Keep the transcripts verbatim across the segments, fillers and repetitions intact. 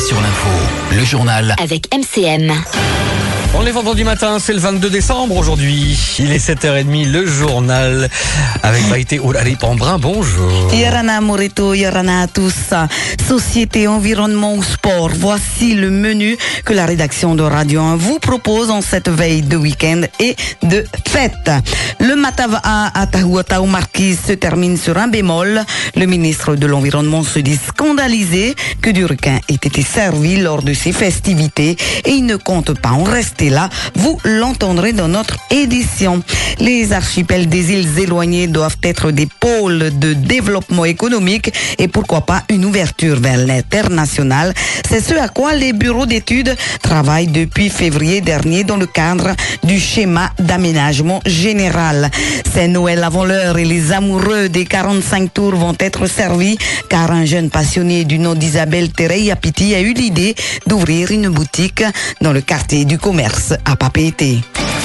sur l'info, le journal avec M C M. On est vendredi matin, c'est le vingt-deux décembre aujourd'hui. Il est sept heures trente, le journal avec Maïté Oulari Pambrin. Bonjour. Yorana Moreto, Yorana à tous. Société, environnement ou sport, voici le menu que la rédaction de Radio un vous propose en cette veille de week-end et de fête. Le Matava à Tahuatao Marquise se termine sur un bémol. Le ministre de l'Environnement se dit scandalisé que du requin ait été servi lors de ces festivités et il ne compte pas en rester là. Vous l'entendrez dans notre édition. Les archipels des îles éloignées doivent être des pôles de développement économique et pourquoi pas une ouverture vers l'international. C'est ce à quoi les bureaux d'études travaillent depuis février dernier dans le cadre du schéma d'aménagement général. C'est Noël avant l'heure et les amoureux des quarante-cinq tours vont être servis car un jeune passionné du nom d'Isabelle Terey-Apiti a eu l'idée d'ouvrir une boutique dans le quartier du commerce à Papeete.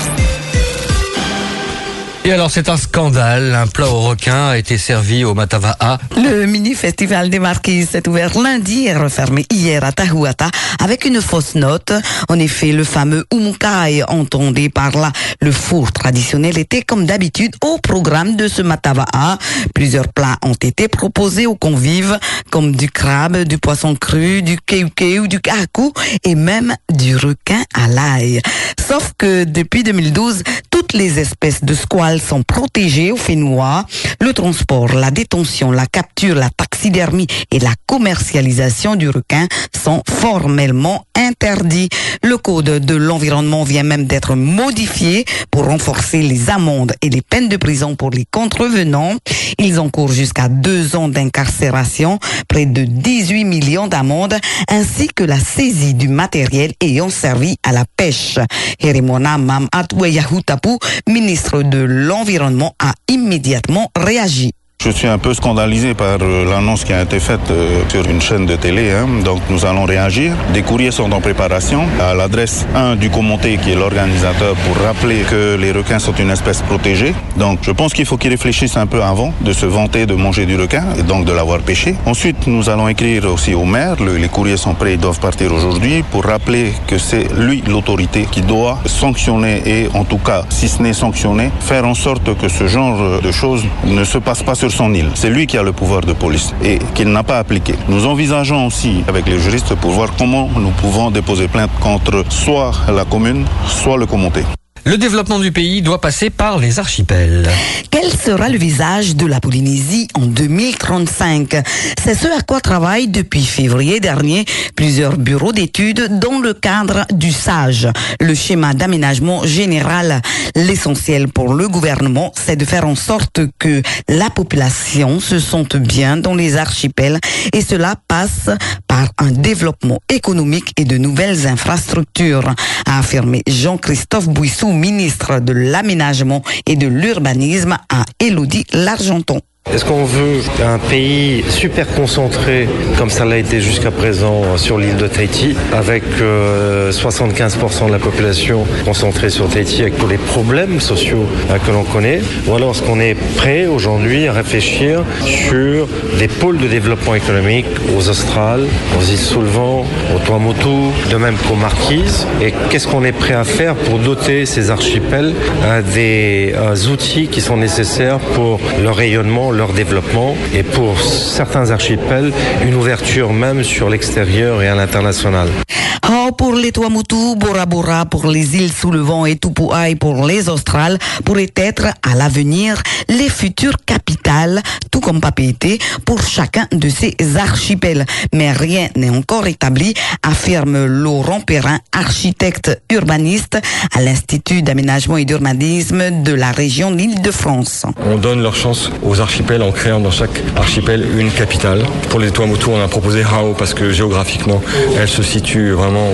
Et alors c'est un scandale, un plat au requin a été servi au Matava'a. Le mini-festival des Marquises s'est ouvert lundi et refermé hier à Tahuata avec une fausse note. En effet, le fameux umukai, entendu par là le four traditionnel, était comme d'habitude au programme de ce Matava'a. Plusieurs plats ont été proposés aux convives, comme du crabe, du poisson cru, du keukeu, du kaku et même du requin à l'ail. Sauf que depuis deux mille douze, toutes les espèces de squales sont protégées au Fénois. Le transport, la détention, la capture, la taxidermie et la commercialisation du requin sont formellement interdits. Le code de l'environnement vient même d'être modifié pour renforcer les amendes et les peines de prison pour les contrevenants. Ils encourent jusqu'à deux ans d'incarcération, près de dix-huit millions d'amendes, ainsi que la saisie du matériel ayant servi à la pêche. Herimona Mam Atweyahutapu, ministre de l'Environnement, a immédiatement réagi. Je suis un peu scandalisé par euh, l'annonce qui a été faite euh, sur une chaîne de télé, hein. Donc nous allons réagir. Des courriers sont en préparation à l'adresse un du Comonté qui est l'organisateur pour rappeler que les requins sont une espèce protégée. Donc je pense qu'il faut qu'ils réfléchissent un peu avant de se vanter de manger du requin et donc de l'avoir pêché. Ensuite nous allons écrire aussi au maire, Le, les courriers sont prêts, ils doivent partir aujourd'hui pour rappeler que c'est lui l'autorité qui doit sanctionner et en tout cas, si ce n'est sanctionner, faire en sorte que ce genre de choses ne se passe pas sur son île. C'est lui qui a le pouvoir de police et qu'il n'a pas appliqué. Nous envisageons aussi avec les juristes pour voir comment nous pouvons déposer plainte contre soit la commune, soit le Comonté. Le développement du pays doit passer par les archipels. Quel sera le visage de la Polynésie en deux mille trente-cinq? C'est ce à quoi travaillent depuis février dernier plusieurs bureaux d'études dans le cadre du SAGE, le schéma d'aménagement général. L'essentiel pour le gouvernement, c'est de faire en sorte que la population se sente bien dans les archipels et cela passe par un développement économique et de nouvelles infrastructures, a affirmé Jean-Christophe Bouissou, ministre de l'Aménagement et de l'Urbanisme, à Élodie L'Argenton. Est-ce qu'on veut un pays super concentré, comme ça l'a été jusqu'à présent sur l'île de Tahiti, avec euh, soixante-quinze pour cent de la population concentrée sur Tahiti, avec tous les problèmes sociaux euh, que l'on connaît? Ou alors est-ce qu'on est prêt aujourd'hui à réfléchir sur des pôles de développement économique aux Australes, aux îles Sous-le-Vent, au Tuamotu, de même qu'aux Marquises? Et qu'est-ce qu'on est prêt à faire pour doter ces archipels euh, des euh, outils qui sont nécessaires pour leur rayonnement, leur développement et pour certains archipels, une ouverture même sur l'extérieur et à l'international. Oh, pour les Tuamotu, Bora Bora pour les îles Sous-le-Vent et Tupuai pour les Australes pourraient être à l'avenir les futures capitales, tout comme Papeete, pour chacun de ces archipels. Mais rien n'est encore établi, affirme Laurent Perrin, architecte urbaniste à l'Institut d'aménagement et d'urbanisme de la région d'Île-de-France. On donne leur chance aux archipels en créant dans chaque archipel une capitale. Pour les Tuamotu, on a proposé Hao parce que géographiquement, elle se situe vraiment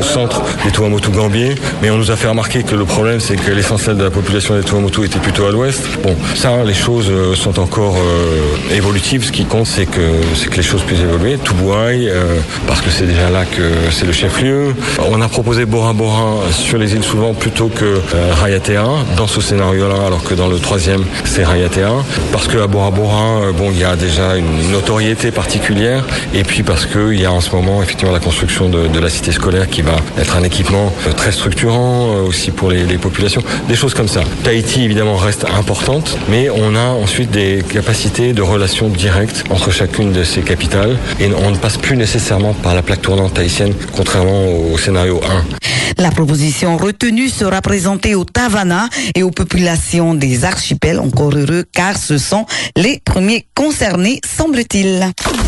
au centre des Tuamotu Gambier, mais on nous a fait remarquer que le problème, c'est que l'essentiel de la population des Tuamotu était plutôt à l'ouest. Bon, ça, les choses sont encore euh, évolutives. Ce qui compte, c'est que, c'est que les choses puissent évoluer. Tubuai, euh, parce que c'est déjà là que c'est le chef-lieu. On a proposé Bora Bora sur les îles souvent plutôt que euh, Rayatea dans ce scénario-là, alors que dans le troisième, c'est Rayatea. Parce qu'à Bora Bora, euh, bon, il y a déjà une notoriété particulière, et puis parce qu'il y a en ce moment effectivement la construction de, de la cité scolaire qui va être un équipement euh, très structurant euh, aussi pour les, les populations, des choses comme ça. Tahiti évidemment reste importante, mais on a ensuite des capacités de relations directes entre chacune de ces capitales, et on ne passe plus nécessairement par la plaque tournante tahitienne, contrairement au scénario un. La proposition retenue sera présentée au Tavana et aux populations des archipels, encore heureux car ce sont les premiers concernés, semble-t-il.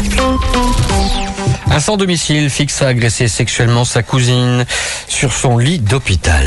Un sans domicile fixe a agressé sexuellement sa cousine sur son lit d'hôpital.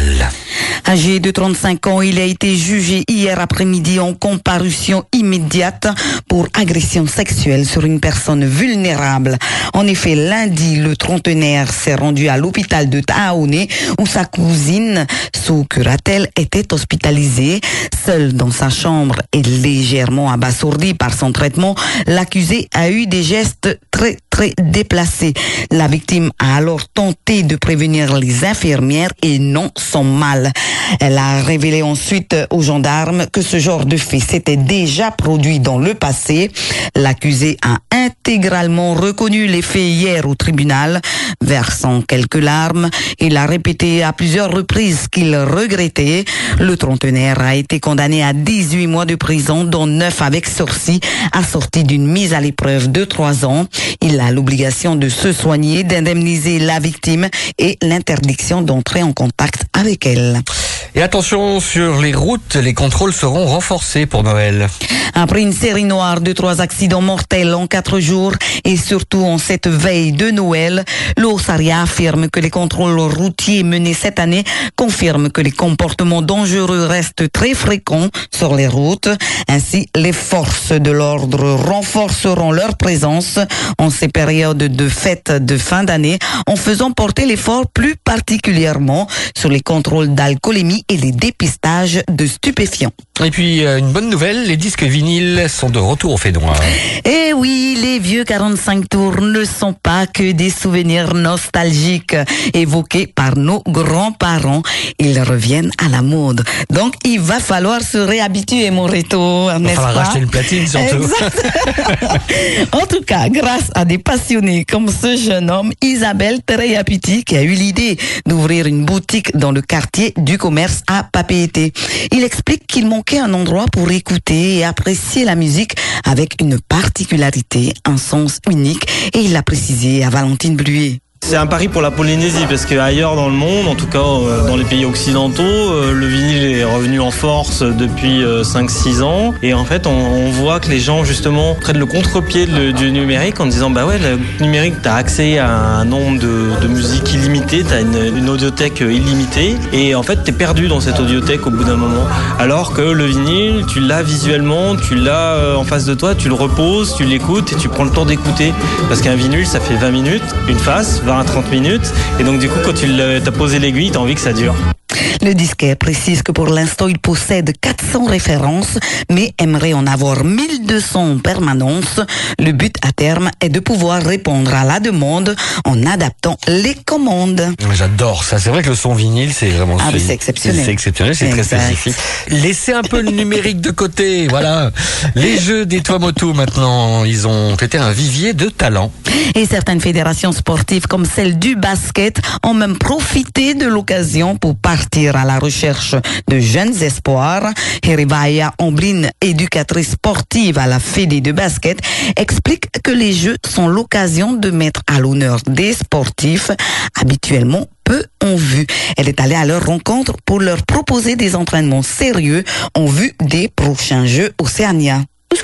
Âgé de trente-cinq ans, il a été jugé hier après-midi en comparution immédiate pour agression sexuelle sur une personne vulnérable. En effet, lundi, le trentenaire s'est rendu à l'hôpital de Taoné où sa cousine, sous curatelle, était hospitalisée. Seule dans sa chambre et légèrement abasourdi par son traitement, l'accusé a eu des gestes très très déplacés. La victime a alors tenté de prévenir les infirmières et non sans mal. Elle a révélé ensuite aux gendarmes que ce genre de fait s'était déjà produit dans le passé. L'accusé a intégralement reconnu les faits hier au tribunal. Versant quelques larmes, il a répété à plusieurs reprises qu'il regrettait. Le trentenaire a été condamné à dix-huit mois de prison, dont neuf avec sursis, assorti d'une mise à l'épreuve de trois ans. Il a l'obligation de se soigner, d'indemniser la victime et l'interdiction d'entrer en contact avec elle. Et attention, sur les routes, les contrôles seront renforcés pour Noël. Après une série noire de trois accidents mortels en quatre jours et surtout en cette veille de Noël, l'Osaria affirme que les contrôles routiers menés cette année confirment que les comportements dangereux restent très fréquents sur les routes. Ainsi, les forces de l'ordre renforceront leur présence en ces périodes de fêtes de fin d'année en faisant porter l'effort plus particulièrement sur les contrôles d'alcoolémie et les dépistages de stupéfiants. Et puis, une bonne nouvelle, les disques vinyles sont de retour au fait noir. Eh oui, les vieux quarante-cinq tours ne sont pas que des souvenirs nostalgiques évoqués par nos grands-parents. Ils reviennent à la mode. Donc, il va falloir se réhabituer, mon Reto, n'est-ce pas? Il va falloir racheter une platine, surtout. Exact. En tout cas, grâce à des passionnés comme ce jeune homme, Isabelle Tereyapiti, qui a eu l'idée d'ouvrir une boutique dans le quartier du commerce à Papeete. Il explique qu'il manquait un endroit pour écouter et apprécier la musique avec une particularité, un sens unique, et il l'a précisé à Valentine Bluet. C'est un pari pour la Polynésie parce qu'ailleurs dans le monde, en tout cas dans les pays occidentaux, le vinyle est revenu en force depuis cinq six ans. Et en fait, on, on voit que les gens justement prennent le contre-pied de, du numérique en disant bah ouais, le numérique, t'as accès à un nombre de, de musiques illimité, t'as une, une audiothèque illimitée. Et en fait, t'es perdu dans cette audiothèque au bout d'un moment. Alors que le vinyle, tu l'as visuellement, tu l'as en face de toi, tu le reposes, tu l'écoutes et tu prends le temps d'écouter. Parce qu'un vinyle, ça fait vingt minutes, une face, vingt à trente minutes, et donc du coup quand tu as posé l'aiguille, tu as envie que ça dure. Le disquaire précise que pour l'instant il possède quatre cents références, mais aimerait en avoir mille deux cents en permanence. Le but à terme est de pouvoir répondre à la demande en adaptant les commandes. J'adore ça, c'est vrai que le son vinyle c'est vraiment ah, c'est exceptionnel. C'est exceptionnel, c'est très spécifique. Laissez un peu le numérique de côté, voilà. Les jeux des Tuamotu maintenant, ils ont été un vivier de talent. Et certaines fédérations sportives comme celle du basket ont même profité de l'occasion pour partir à la recherche de jeunes espoirs. Heribaya Omblin, éducatrice sportive à la Fédé de basket, explique que les Jeux sont l'occasion de mettre à l'honneur des sportifs habituellement peu en vue. Elle est allée à leur rencontre pour leur proposer des entraînements sérieux en vue des prochains Jeux Océania. Ce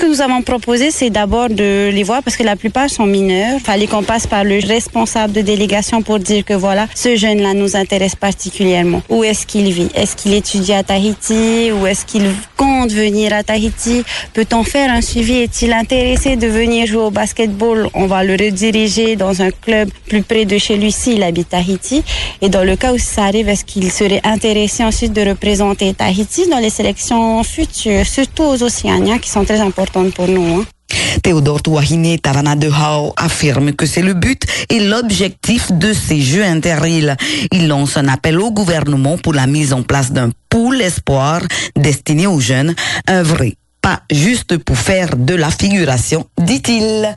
que nous avons proposé, c'est d'abord de les voir parce que la plupart sont mineurs. Il fallait qu'on passe par le responsable de délégation pour dire que voilà, ce jeune-là nous intéresse particulièrement. Où est-ce qu'il vit? Est-ce qu'il étudie à Tahiti? Ou est-ce qu'il compte venir à Tahiti? Peut-on faire un suivi? Est-il intéressé de venir jouer au basketball? On va le rediriger dans un club plus près de chez lui s'il habite Tahiti. Et dans le cas où ça arrive, est-ce qu'il serait intéressé ensuite de représenter Tahiti dans les sélections futures, surtout aux Océaniens qui sont très importantes pour nous, hein. Théodore Touahine Tavana de Hao affirme que c'est le but et l'objectif de ces Jeux interîles. Il lance un appel au gouvernement pour la mise en place d'un pool espoir destiné aux jeunes, un vrai, pas juste pour faire de la figuration, dit-il.